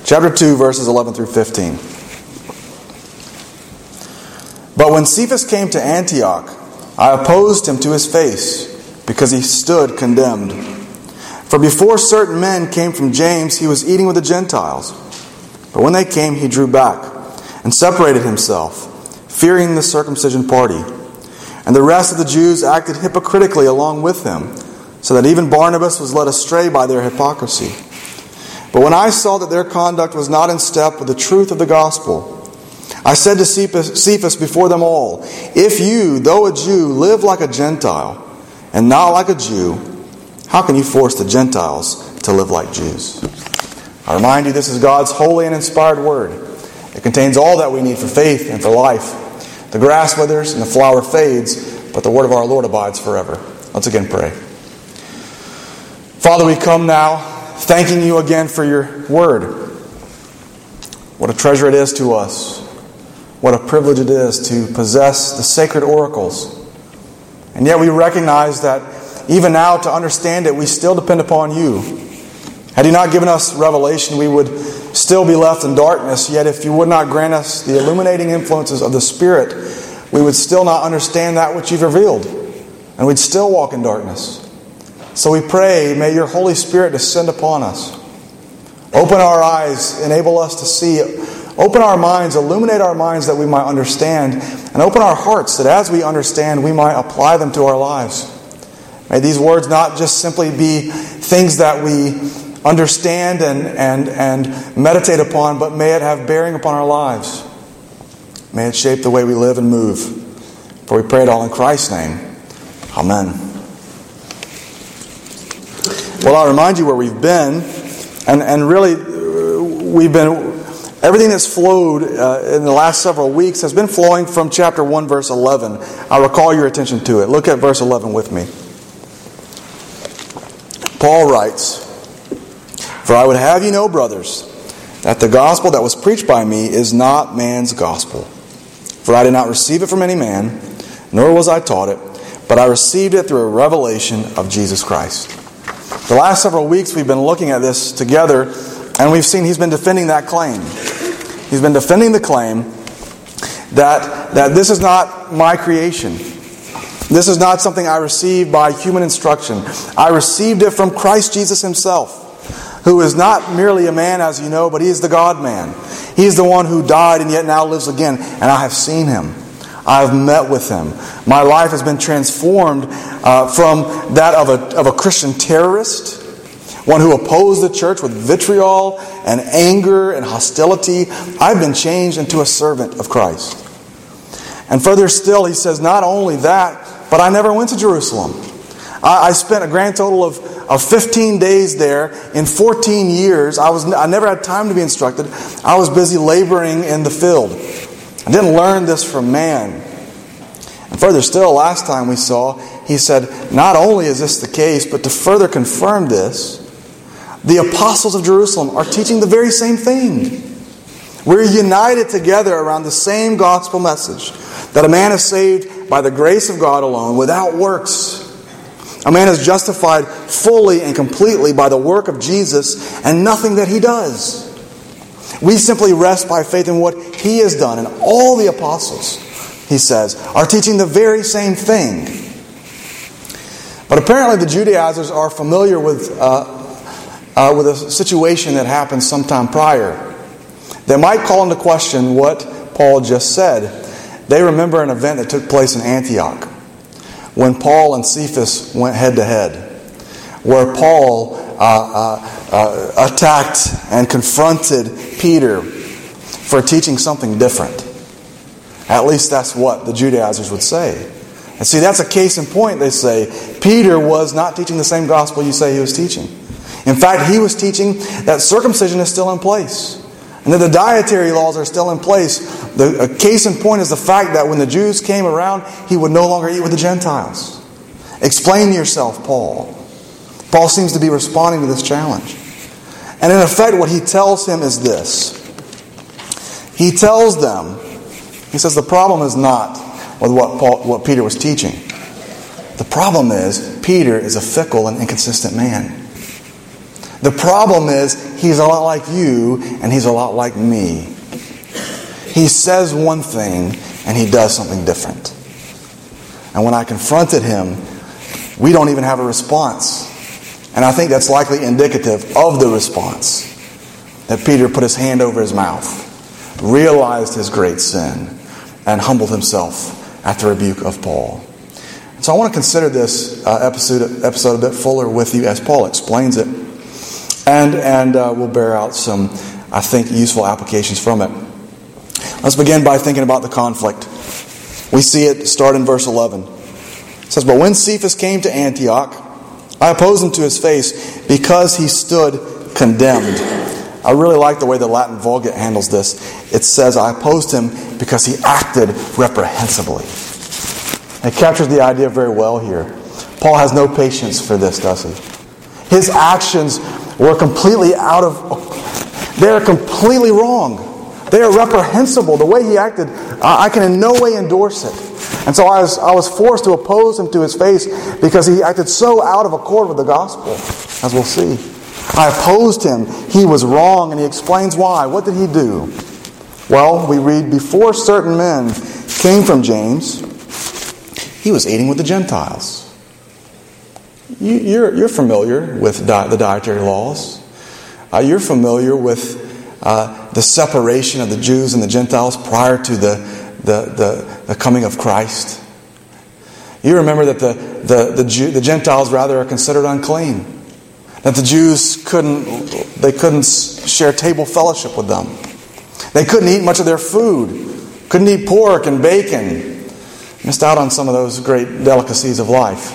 chapter 2, verses 11 through 15. But when Cephas came to Antioch, I opposed him to his face, because he stood condemned. For before certain men came from James, he was eating with the Gentiles. But when they came, he drew back and separated himself, fearing the circumcision party. And the rest of the Jews acted hypocritically along with him, so that even Barnabas was led astray by their hypocrisy. But when I saw that their conduct was not in step with the truth of the gospel, I said to Cephas before them all, if you, though a Jew, live like a Gentile, and not like a Jew, how can you force the Gentiles to live like Jews? I remind you, this is God's holy and inspired word. It contains all that we need for faith and for life. The grass withers and the flower fades, but the word of our Lord abides forever. Let's again pray. Father, we come now thanking you again for your word. What a treasure it is to us. What a privilege it is to possess the sacred oracles. And yet we recognize that even now, to understand it, we still depend upon you. Had you not given us revelation, we would still be left in darkness. Yet if you would not grant us the illuminating influences of the Spirit, we would still not understand that which you've revealed. And we'd still walk in darkness. So we pray, may your Holy Spirit descend upon us. Open our eyes, enable us to see. Open our minds, illuminate our minds that we might understand. And open our hearts that as we understand, we might apply them to our lives. May these words not just simply be things that we understand and meditate upon, but may it have bearing upon our lives. May it shape the way we live and move. For we pray it all in Christ's name. Amen. Well, I'll remind you where we've been. And really, we've been... Everything that's flowed in the last several weeks has been flowing from chapter 1, verse 11. I'll recall your attention to it. Look at verse 11 with me. Paul writes, "For I would have you know, brothers, that the gospel that was preached by me is not man's gospel. For I did not receive it from any man, nor was I taught it, but I received it through a revelation of Jesus Christ." The last several weeks we've been looking at this together, and we've seen he's been defending that claim. He's been defending the claim that this is not my creation. This is not something I received by human instruction. I received it from Christ Jesus himself, who is not merely a man, as you know, but he is the God-man. He is the one who died and yet now lives again, and I have seen him. I have met with him. My life has been transformed from that of a Christian terrorist, one who opposed the church with vitriol and anger and hostility. I've been changed into a servant of Christ. And further still, he says, not only that, but I never went to Jerusalem. I spent a grand total of 15 days there in 14 years. I never had time to be instructed. I was busy laboring in the field. I didn't learn this from man. And further still, last time we saw, he said, not only is this the case, but to further confirm this, the apostles of Jerusalem are teaching the very same thing. We're united together around the same gospel message, that a man is saved by the grace of God alone, without works. A man is justified fully and completely by the work of Jesus and nothing that he does. We simply rest by faith in what he has done. And all the apostles, he says, are teaching the very same thing. But apparently the Judaizers are familiar with a situation that happened sometime prior. They might call into question what Paul just said. They remember an event that took place in Antioch when Paul and Cephas went head to head, where Paul attacked and confronted Peter for teaching something different. At least that's what the Judaizers would say. And see, that's a case in point, they say. Peter was not teaching the same gospel you say he was teaching. In fact, he was teaching that circumcision is still in place, and that the dietary laws are still in place. A case in point is the fact that when the Jews came around, he would no longer eat with the Gentiles. Explain yourself, Paul. Paul seems to be responding to this challenge. And in effect, what he tells him is this. He tells them, he says, the problem is not with what Peter was teaching. The problem is, Peter is a fickle and inconsistent man. The problem is, he's a lot like you and he's a lot like me. He says one thing and he does something different. And when I confronted him, we don't even have a response. And I think that's likely indicative of the response. That Peter put his hand over his mouth, realized his great sin, and humbled himself at the rebuke of Paul. So I want to consider this episode a bit fuller with you as Paul explains it. And we'll bear out some, I think, useful applications from it. Let's begin by thinking about the conflict. We see it start in verse 11. It says, "But when Cephas came to Antioch, I opposed him to his face because he stood condemned." I really like the way the Latin Vulgate handles this. It says, "I opposed him because he acted reprehensibly." It captures the idea very well here. Paul has no patience for this, does he? His actions were completely they are completely wrong. They are reprehensible. The way he acted, I can in no way endorse it. And so I was forced to oppose him to his face because he acted so out of accord with the gospel, as we'll see. I opposed him. He was wrong, and he explains why. What did he do? Well, we read, "Before certain men came from James, he was eating with the Gentiles." You're familiar with the dietary laws. You're familiar with the separation of the Jews and the Gentiles prior to the coming of Christ. You remember that the Gentiles rather are considered unclean. That the Jews couldn't share table fellowship with them. They couldn't eat much of their food. Couldn't eat pork and bacon. Missed out on some of those great delicacies of life.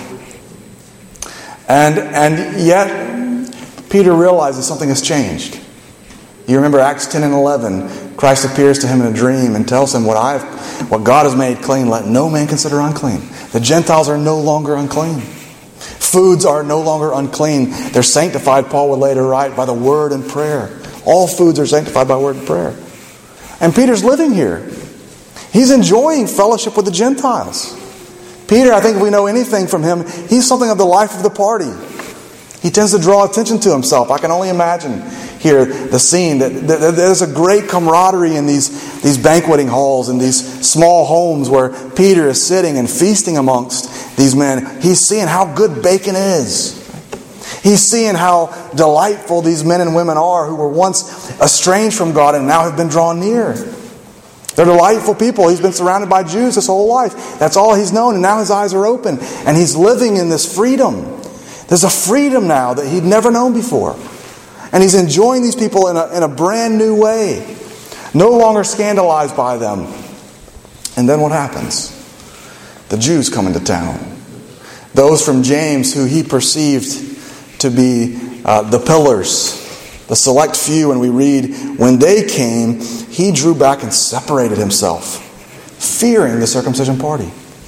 And yet, Peter realizes something has changed. You remember Acts 10 and 11. Christ appears to him in a dream and tells him, what God has made clean, let no man consider unclean. The Gentiles are no longer unclean. Foods are no longer unclean. They're sanctified, Paul would later write, by the word and prayer. All foods are sanctified by word and prayer. And Peter's living here. He's enjoying fellowship with the Gentiles. Peter, I think if we know anything from him, he's something of the life of the party. He tends to draw attention to himself. I can only imagine here the scene. That there's a great camaraderie in these banqueting halls and these small homes where Peter is sitting and feasting amongst these men. He's seeing how good bacon is. He's seeing how delightful these men and women are who were once estranged from God and now have been drawn near. They're delightful people. He's been surrounded by Jews his whole life. That's all he's known, and now his eyes are open. And he's living in this freedom. There's a freedom now that he'd never known before. And he's enjoying these people in a brand new way. No longer scandalized by them. And then what happens? The Jews come into town. Those from James who he perceived to be the pillars, the select few, and we read, when they came, he drew back and separated himself, fearing the circumcision party.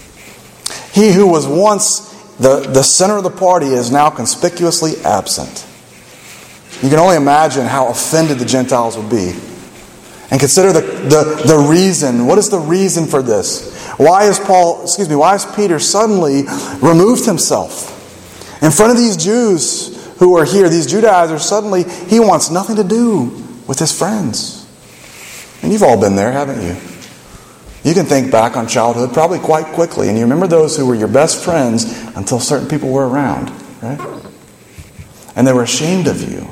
He who was once the center of the party is now conspicuously absent. You can only imagine how offended the Gentiles would be. And consider the reason. What is the reason for this? Why has Peter suddenly removed himself? In front of these Jews who are here, these Judaizers, suddenly he wants nothing to do with his friends. And you've all been there, haven't you? You can think back on childhood probably quite quickly, and you remember those who were your best friends until certain people were around, right? And they were ashamed of you.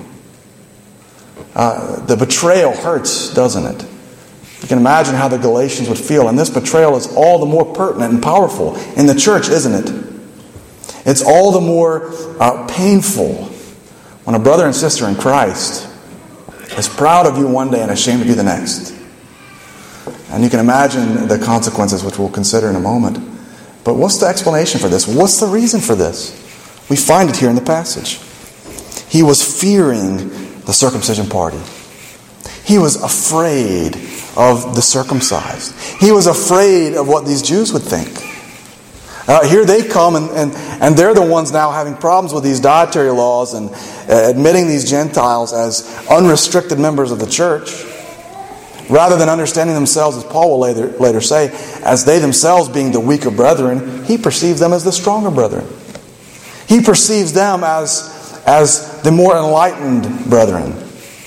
The betrayal hurts, doesn't it? You can imagine how the Galatians would feel, and this betrayal is all the more pertinent and powerful in the church, isn't it? It's all the more painful when a brother and sister in Christ is proud of you one day and ashamed of you the next. And you can imagine the consequences, which we'll consider in a moment. But what's the explanation for this? What's the reason for this? We find it here in the passage. He was fearing the circumcision party. He was afraid of the circumcised. He was afraid of what these Jews would think. Here they come and they're the ones now having problems with these dietary laws and admitting these Gentiles as unrestricted members of the church. Rather than understanding themselves, as Paul will later say, as they themselves being the weaker brethren, he perceives them as the stronger brethren. He perceives them as the more enlightened brethren.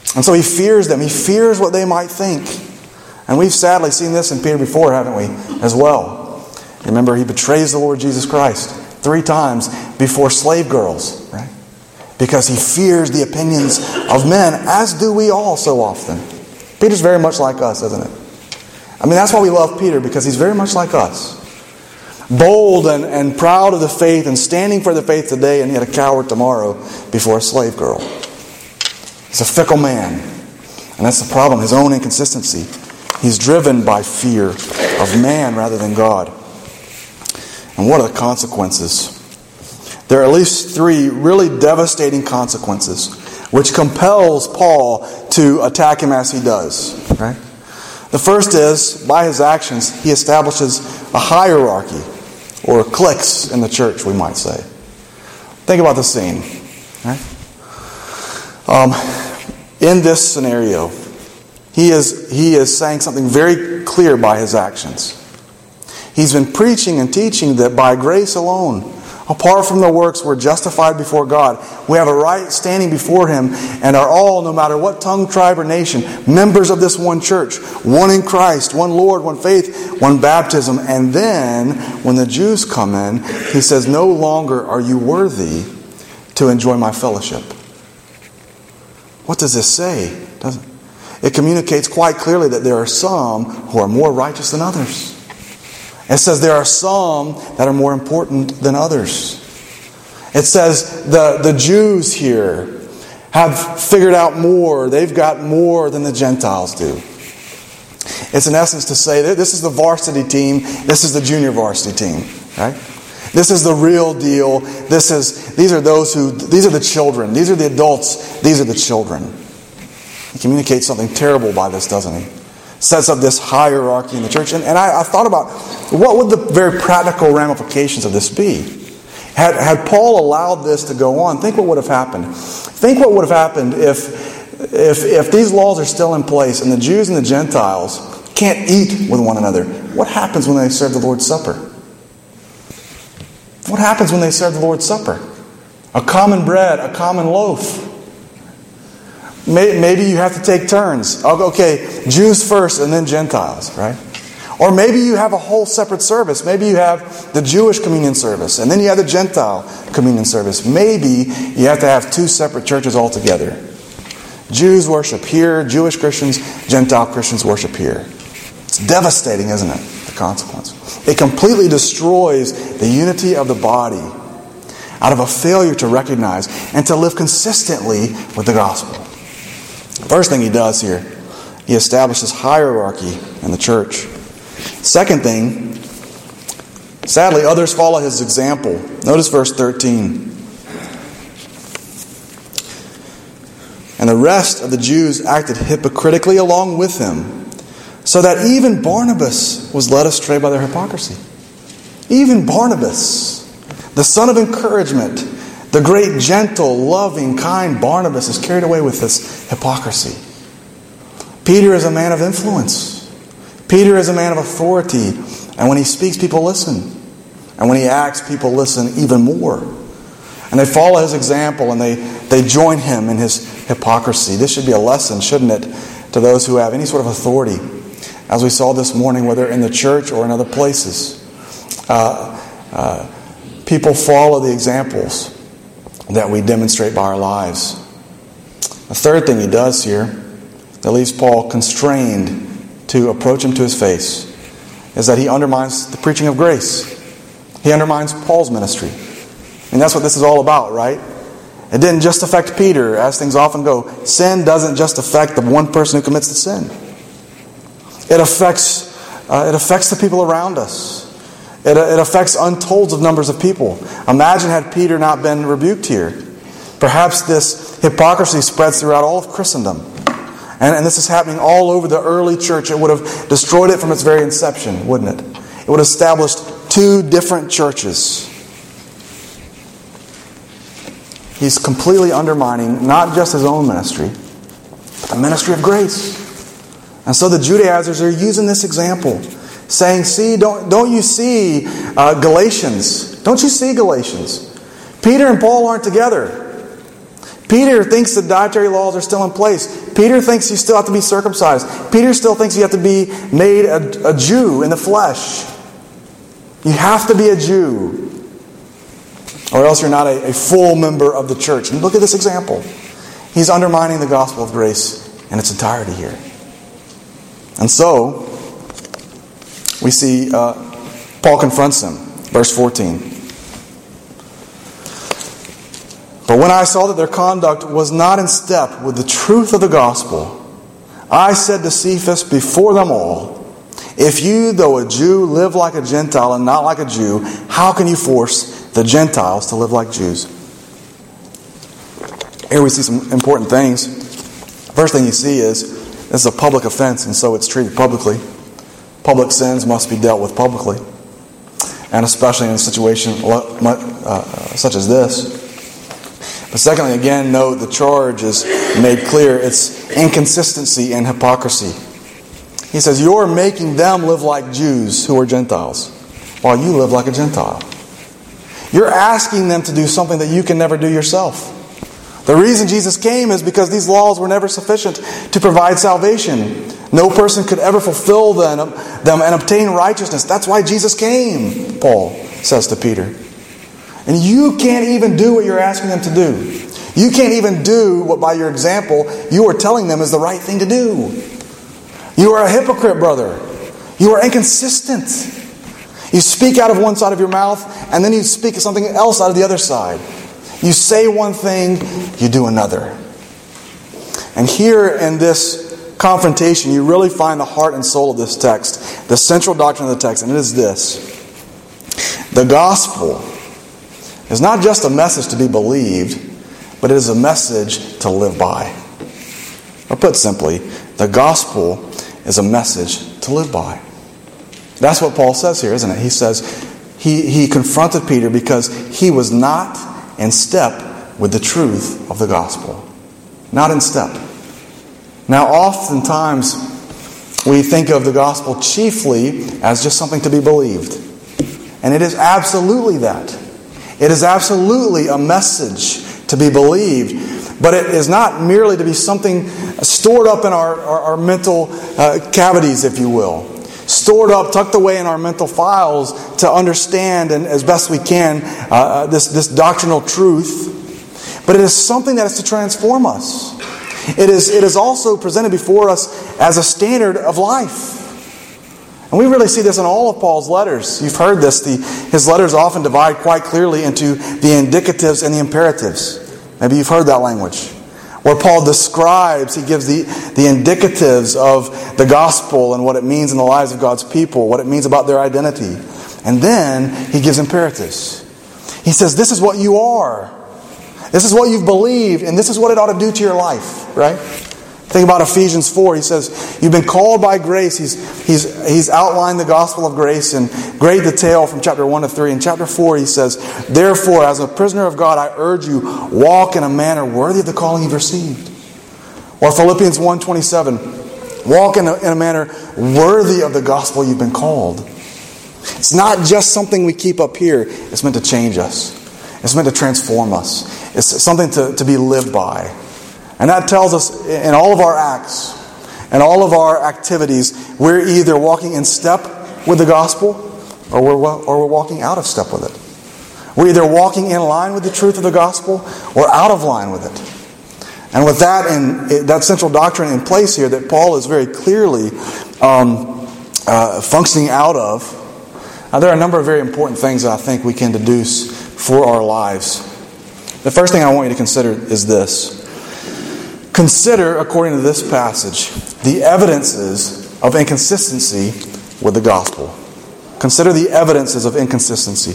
And so he fears them. He fears what they might think. And we've sadly seen this in Peter before, haven't we, as well? Remember, he betrays the Lord Jesus Christ 3 times before slave girls, right? Because he fears the opinions of men, as do we all so often. Peter's very much like us, isn't it? I mean, that's why we love Peter, because he's very much like us. Bold and proud of the faith and standing for the faith today, and yet a coward tomorrow before a slave girl. He's a fickle man. And that's the problem, his own inconsistency. He's driven by fear of man rather than God. And what are the consequences? There are at least 3 really devastating consequences which compels Paul to attack him as he does. Right? The first is, by his actions, he establishes a hierarchy, or cliques in the church, we might say. Think about the scene. Right? In this scenario, he is saying something very clear by his actions. He's been preaching and teaching that by grace alone, apart from the works, we're justified before God. We have a right standing before Him and are all, no matter what tongue, tribe, or nation, members of this one church. One in Christ, one Lord, one faith, one baptism. And then, when the Jews come in, he says, no longer are you worthy to enjoy my fellowship. What does this say? It communicates quite clearly that there are some who are more righteous than others. It says there are some that are more important than others. It says the Jews here have figured out more. They've got more than the Gentiles do. It's in essence to say that this is the varsity team, this is the junior varsity team, right? This is the real deal. These are the children. These are the adults. These are the children. He communicates something terrible by this, doesn't he? Sets up this hierarchy in the church. And I thought about, what would the very practical ramifications of this be? Had Paul allowed this to go on, think what would have happened. Think what would have happened if these laws are still in place and the Jews and the Gentiles can't eat with one another. What happens when they serve the Lord's Supper? What happens when they serve the Lord's Supper? A common bread, a common loaf. Maybe you have to take turns. Okay, Jews first and then Gentiles, right? Or maybe you have a whole separate service. Maybe you have the Jewish communion service and then you have the Gentile communion service. Maybe you have to have 2 separate churches altogether. Jews worship here, Jewish Christians, Gentile Christians worship here. It's devastating, isn't it? The consequence. It completely destroys the unity of the body out of a failure to recognize and to live consistently with the gospel. First thing he does here, he establishes hierarchy in the church. Second thing, sadly, others follow his example. Notice verse 13. And the rest of the Jews acted hypocritically along with him, so that even Barnabas was led astray by their hypocrisy. Even Barnabas, the son of encouragement, the great, gentle, loving, kind Barnabas is carried away with this hypocrisy. Peter is a man of influence. Peter is a man of authority. And when he speaks, people listen. And when he acts, people listen even more. And they follow his example and they join him in his hypocrisy. This should be a lesson, shouldn't it, to those who have any sort of authority. As we saw this morning, whether in the church or in other places, people follow the examples that we demonstrate by our lives. The third thing he does here that leaves Paul constrained to approach him to his face is that he undermines the preaching of grace. He undermines Paul's ministry. And that's what this is all about, right? It didn't just affect Peter, as things often go. Sin doesn't just affect the one person who commits the sin. It affects the people around us. It affects untold of numbers of people. Imagine had Peter not been rebuked here. Perhaps this hypocrisy spreads throughout all of Christendom. And this is happening all over the early church. It would have destroyed it from its very inception, wouldn't it? It would have established 2 different churches. He's completely undermining not just his own ministry, but the ministry of grace. And so the Judaizers are using this example, saying, "See, don't you see Galatians? Don't you see Galatians? Peter and Paul aren't together. Peter thinks the dietary laws are still in place. Peter thinks you still have to be circumcised. Peter still thinks you have to be made a Jew in the flesh. You have to be a Jew, or else you're not a full member of the church. And look at this example. He's undermining the gospel of grace in its entirety here. And so, we see Paul confronts him. Verse 14. But when I saw that their conduct was not in step with the truth of the gospel, I said to Cephas before them all, if you, though a Jew, live like a Gentile and not like a Jew, how can you force the Gentiles to live like Jews? Here we see some important things. First thing you see is this is a public offense, and so it's treated publicly. Public sins must be dealt with publicly, and especially in a situation such as this. But secondly, again, note the charge is made clear. It's inconsistency and hypocrisy. He says, you're making them live like Jews who are Gentiles, while you live like a Gentile. You're asking them to do something that you can never do yourself. The reason Jesus came is because these laws were never sufficient to provide salvation. No person could ever fulfill them and obtain righteousness. That's why Jesus came, Paul says to Peter. And you can't even do what you're asking them to do. You can't even do what, by your example, you are telling them is the right thing to do. You are a hypocrite, brother. You are inconsistent. You speak out of one side of your mouth, and then you speak something else out of the other side. You say one thing, you do another. And here in this confrontation, you really find the heart and soul of this text, the central doctrine of the text, and it is this. The gospel is not just a message to be believed, but it is a message to live by. Or put simply, the gospel is a message to live by. That's what Paul says here, isn't it? He says he confronted Peter because he was not in step with the truth of the gospel. Not in step. Now, oftentimes, we think of the gospel chiefly as just something to be believed. And it is absolutely that. It is absolutely a message to be believed. But it is not merely to be something stored up in our mental cavities, if you will. Stored up, tucked away in our mental files to understand, and as best we can, this doctrinal truth. But it is something that is to transform us. It is also presented before us as a standard of life. And we really see this in all of Paul's letters. You've heard this. His letters often divide quite clearly into the indicatives and the imperatives. Maybe you've heard that language. Where Paul describes, he gives the indicatives of the gospel and what it means in the lives of God's people, what it means about their identity. And then he gives imperatives. He says, this is what you are. This is what you've believed, and this is what it ought to do to your life, right? Think about Ephesians 4. He says, you've been called by grace. He's outlined the gospel of grace in great detail from chapter 1 to 3. In chapter 4, he says, therefore, as a prisoner of God, I urge you, walk in a manner worthy of the calling you've received. Or Philippians 1:27, walk in a manner worthy of the gospel you've been called. It's not just something we keep up here. It's meant to change us. It's meant to transform us. It's something to be lived by. And that tells us in all of our acts and all of our activities, we're either walking in step with the gospel or we're walking out of step with it. We're either walking in line with the truth of the gospel or out of line with it. And with that and that central doctrine in place here that Paul is very clearly functioning out of, there are a number of very important things that I think we can deduce for our lives. The first thing I want you to consider is this. Consider, according to this passage, the evidences of inconsistency with the gospel. Consider the evidences of inconsistency.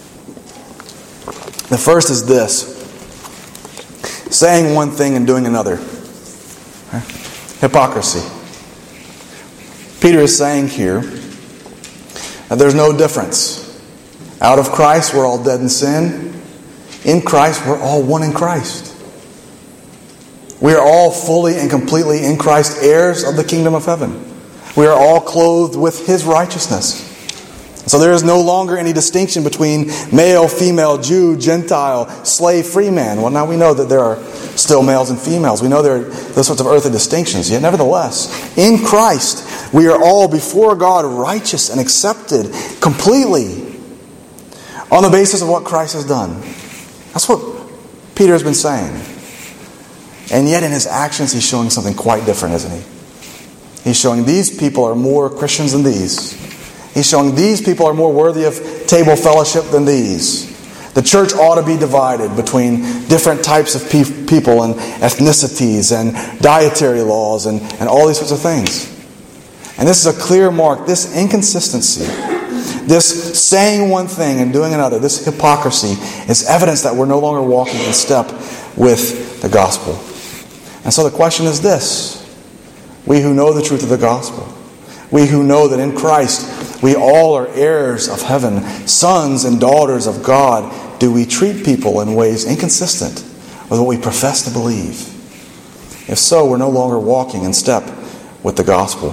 The first is this. Saying one thing and doing another. Hypocrisy. Peter is saying here that there's no difference. Out of Christ, we're all dead in sin. In Christ, we're all one in Christ. We are all fully and completely in Christ heirs of the kingdom of heaven. We are all clothed with His righteousness. So there is no longer any distinction between male, female, Jew, Gentile, slave, free man. Well, now we know that there are still males and females. We know there are those sorts of earthly distinctions. Yet nevertheless, in Christ, we are all before God righteous and accepted completely on the basis of what Christ has done. That's what Peter has been saying. And yet in his actions, he's showing something quite different, isn't he? He's showing these people are more Christians than these. He's showing these people are more worthy of table fellowship than these. The church ought to be divided between different types of people and ethnicities and dietary laws and all these sorts of things. And this is a clear mark. This inconsistency, this saying one thing and doing another, this hypocrisy is evidence that we're no longer walking in step with the gospel. And so the question is this. We who know the truth of the gospel, we who know that in Christ we all are heirs of heaven, sons and daughters of God, do we treat people in ways inconsistent with what we profess to believe? If so, we're no longer walking in step with the gospel.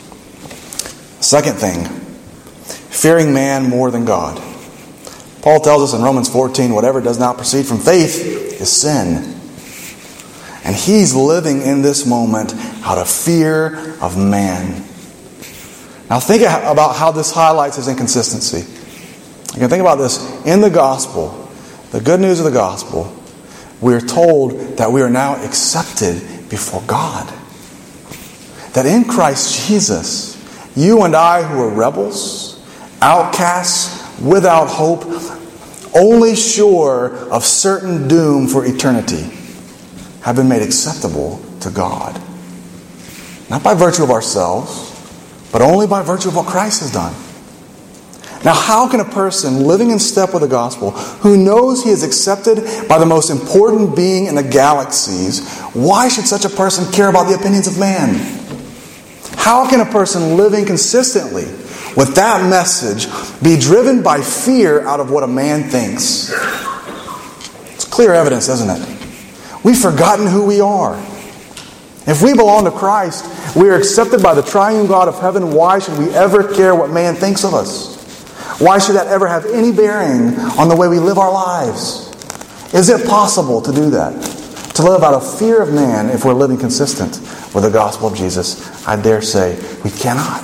Second thing, fearing man more than God. Paul tells us in Romans 14, whatever does not proceed from faith is sin. And he's living in this moment out of fear of man. Now think about how this highlights his inconsistency. You can think about this. In the gospel, the good news of the gospel, we're told that we are now accepted before God. That in Christ Jesus, you and I who are rebels, outcasts, without hope, only sure of certain doom for eternity, have been made acceptable to God. Not by virtue of ourselves, but only by virtue of what Christ has done. Now, how can a person living in step with the gospel, who knows he is accepted by the most important being in the galaxies, why should such a person care about the opinions of man? How can a person living consistently with that message be driven by fear out of what a man thinks? It's clear evidence, isn't it? We've forgotten who we are. If we belong to Christ, we are accepted by the triune God of heaven. Why should we ever care what man thinks of us? Why should that ever have any bearing on the way we live our lives? Is it possible to do that? To live out of fear of man if we're living consistent with the gospel of Jesus? I dare say we cannot.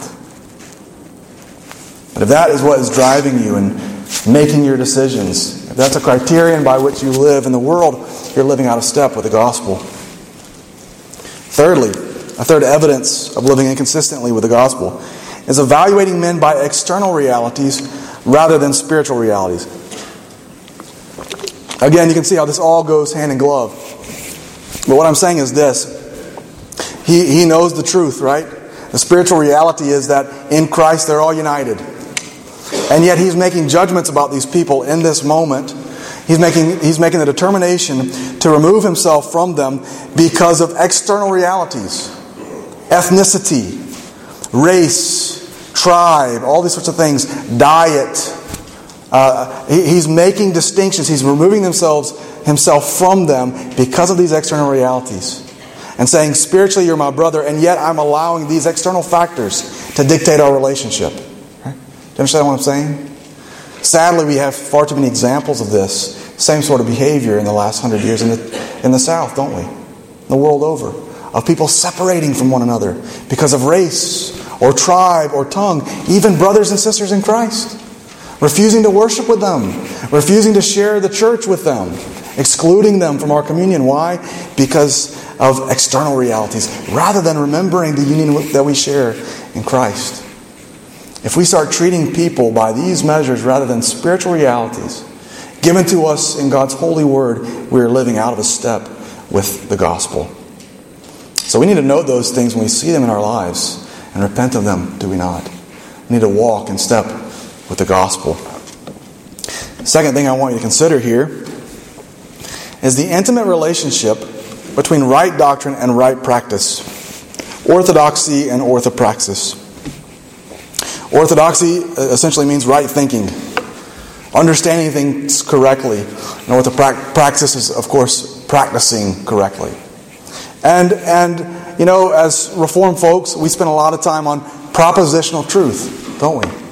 But if that is what is driving you and making your decisions, if that's a criterion by which you live in the world, you're living out of step with the gospel. Thirdly, a third evidence of living inconsistently with the gospel is evaluating men by external realities rather than spiritual realities. Again, you can see how this all goes hand in glove. But what I'm saying is this. He knows the truth, right? The spiritual reality is that in Christ they're all united. And yet he's making judgments about these people in this moment. He's making the determination to remove himself from them because of external realities. Ethnicity, race, tribe, all these sorts of things, diet. He's making distinctions. He's removing himself from them because of these external realities. And saying, spiritually you're my brother, and yet I'm allowing these external factors to dictate our relationship. Right? Do you understand what I'm saying? Sadly, we have far too many examples of this same sort of behavior in the last 100 years in the South, don't we? The world over. Of people separating from one another because of race or tribe or tongue, even brothers and sisters in Christ. Refusing to worship with them. Refusing to share the church with them. Excluding them from our communion. Why? Because of external realities, rather than remembering the union that we share in Christ. If we start treating people by these measures rather than spiritual realities given to us in God's holy word, we are living out of a step with the gospel. So we need to note those things when we see them in our lives and repent of them, do we not? We need to walk in step with the gospel. Second thing I want you to consider here is the intimate relationship between right doctrine and right practice. Orthodoxy and orthopraxis. Orthodoxy essentially means right thinking. Understanding things correctly. And orthopraxis is, of course, practicing correctly. And you know, as Reformed folks, we spend a lot of time on propositional truth, don't we?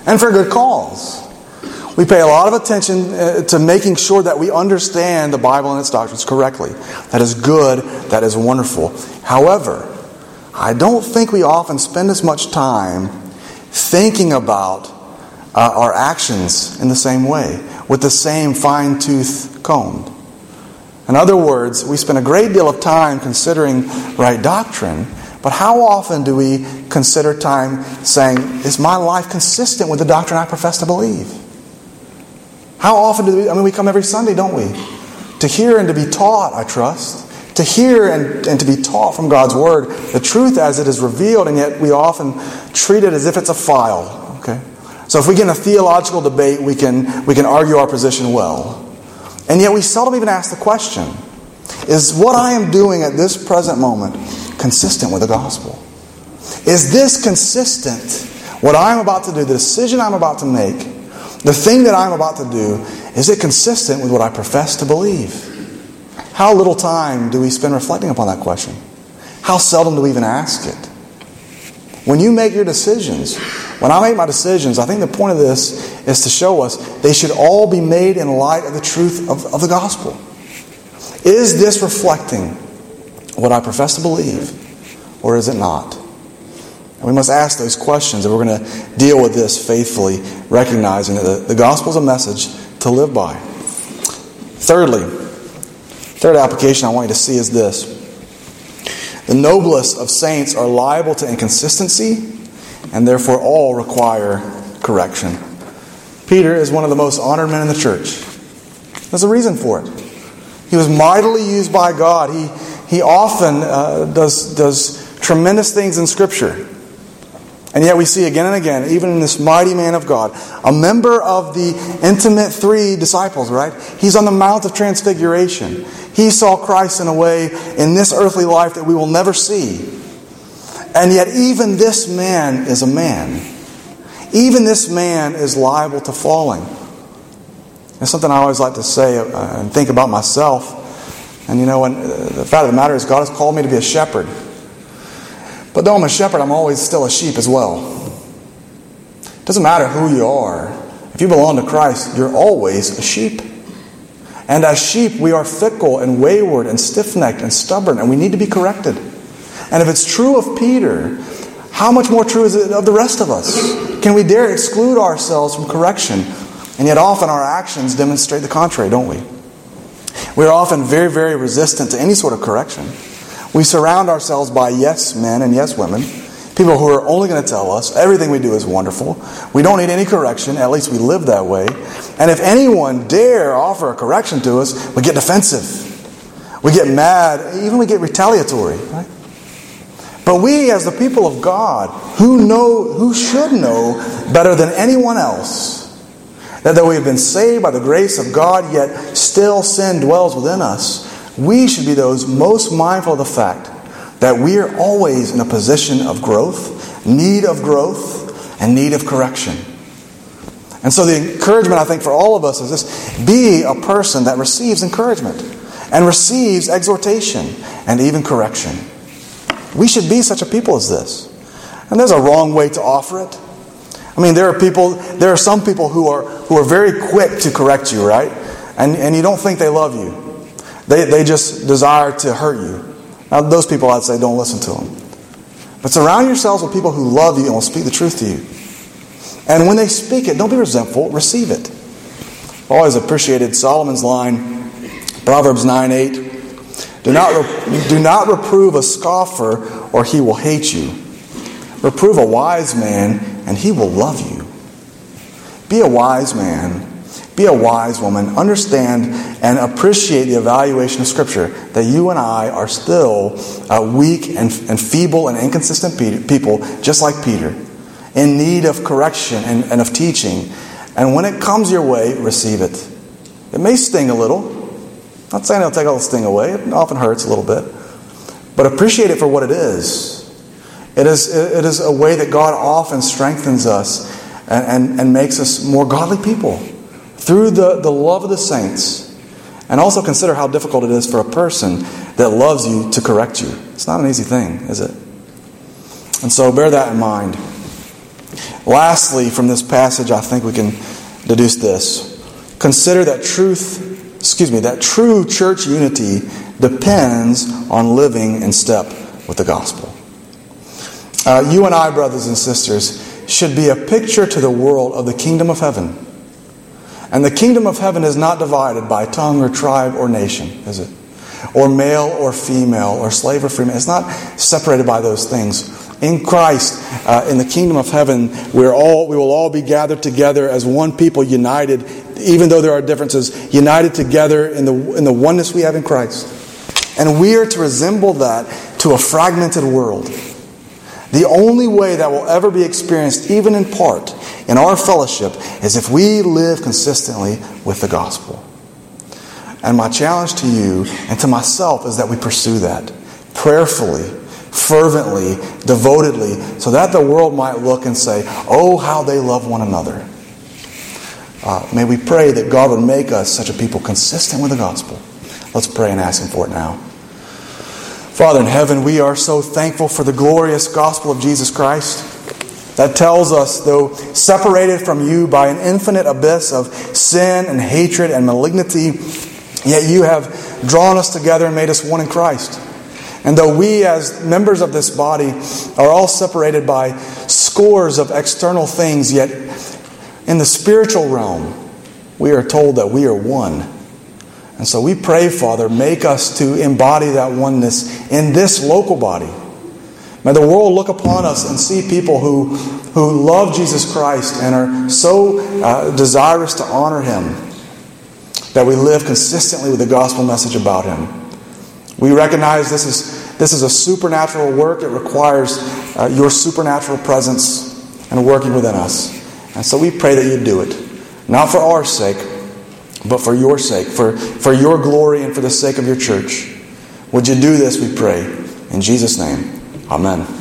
And for good cause. We pay a lot of attention to making sure that we understand the Bible and its doctrines correctly. That is good. That is wonderful. However, I don't think we often spend as much time thinking about our actions in the same way, with the same fine-tooth comb. In other words, we spend a great deal of time considering right doctrine, but how often do we consider time saying, is my life consistent with the doctrine I profess to believe? How often do we come every Sunday, don't we? To hear and to be taught, I trust. To hear and to be taught from God's Word, the truth as it is revealed, and yet we often treat it as if it's a file. Okay? So if we get in a theological debate, we can argue our position well. And yet we seldom even ask the question, is what I am doing at this present moment consistent with the gospel? Is this consistent? What I'm about to do, the decision I'm about to make, the thing that I'm about to do, is it consistent with what I profess to believe? How little time do we spend reflecting upon that question? How seldom do we even ask it? When you make your decisions, when I make my decisions, I think the point of this is to show us they should all be made in light of the truth of the gospel. Is this reflecting what I profess to believe, or is it not? And we must ask those questions if we're going to deal with this faithfully, recognizing that the gospel is a message to live by. Thirdly, third application I want you to see is this. The noblest of saints are liable to inconsistency, and therefore all require correction. Peter is one of the most honored men in the church. There's a reason for it. He was mightily used by God. He often does tremendous things in Scripture. And yet we see again and again, even in this mighty man of God, a member of the intimate three disciples, right? He's on the Mount of Transfiguration. He saw Christ in a way in this earthly life that we will never see. And yet even this man is a man. Even this man is liable to falling. It's something I always like to say and think about myself. And the fact of the matter is God has called me to be a shepherd. But though I'm a shepherd, I'm always still a sheep as well. It doesn't matter who you are. If you belong to Christ, you're always a sheep. And as sheep, we are fickle and wayward and stiff-necked and stubborn, and we need to be corrected. And if it's true of Peter, how much more true is it of the rest of us? Can we dare exclude ourselves from correction? And yet often our actions demonstrate the contrary, don't we? We are often very, very resistant to any sort of correction. We surround ourselves by yes men and yes women, people who are only going to tell us everything we do is wonderful. We don't need any correction, at least we live that way. And if anyone dare offer a correction to us, we get defensive. We get mad, even we get retaliatory. Right? But we as the people of God, who should know better than anyone else, that though we have been saved by the grace of God, yet still sin dwells within us, we should be those most mindful of the fact that we are always in a position of growth, and need of correction. And so the encouragement, I think, for all of us is this: be a person that receives encouragement and receives exhortation and even correction. We should be such a people as this. And there's a wrong way to offer it. I mean, there are some people who are very quick to correct you, right? And you don't think they love you. They just desire to hurt you. Now, those people, I'd say, don't listen to them. But surround yourselves with people who love you and will speak the truth to you. And when they speak it, don't be resentful. Receive it. I've always appreciated Solomon's line, Proverbs 9:8. Do not reprove a scoffer, or he will hate you. Reprove a wise man, and he will love you. Be a wise man. Be a wise woman. Understand and appreciate the evaluation of Scripture that you and I are still weak and feeble and inconsistent people, just like Peter, in need of correction and of teaching. And when it comes your way, receive it. It may sting a little. I'm not saying it'll take all the sting away. It often hurts a little bit. But appreciate it for what it is. It is a way that God often strengthens us and makes us more godly people through the love of the saints. And also consider how difficult it is for a person that loves you to correct you. It's not an easy thing, is it? And so bear that in mind. Lastly, from this passage, I think we can deduce this. Consider that true church unity depends on living in step with the gospel. You and I, brothers and sisters, should be a picture to the world of the kingdom of heaven. And the kingdom of heaven is not divided by tongue or tribe or nation, is it? Or male or female, or slave or free man. It's not separated by those things. In Christ, in the kingdom of heaven, we will all be gathered together as one people, united, even though there are differences, united together in the oneness we have in Christ. And we are to resemble that to a fragmented world. The only way that will ever be experienced, even in part, in our fellowship, is if we live consistently with the gospel. And my challenge to you and to myself is that we pursue that prayerfully, fervently, devotedly, so that the world might look and say, oh, how they love one another. May we pray that God would make us such a people consistent with the gospel. Let's pray and ask Him for it now. Father in heaven, we are so thankful for the glorious gospel of Jesus Christ that tells us, though separated from you by an infinite abyss of sin and hatred and malignity, yet you have drawn us together and made us one in Christ. And though we as members of this body are all separated by scores of external things, yet in the spiritual realm, we are told that we are one. And so we pray, Father, make us to embody that oneness in this local body. May the world look upon us and see people who love Jesus Christ and are so desirous to honor Him, that we live consistently with the gospel message about Him. We recognize this is a supernatural work. It requires your supernatural presence and working within us. And so we pray that you do it, not for our sake, but for your sake, for your glory and for the sake of your church. Would you do this, we pray. In Jesus' name, amen.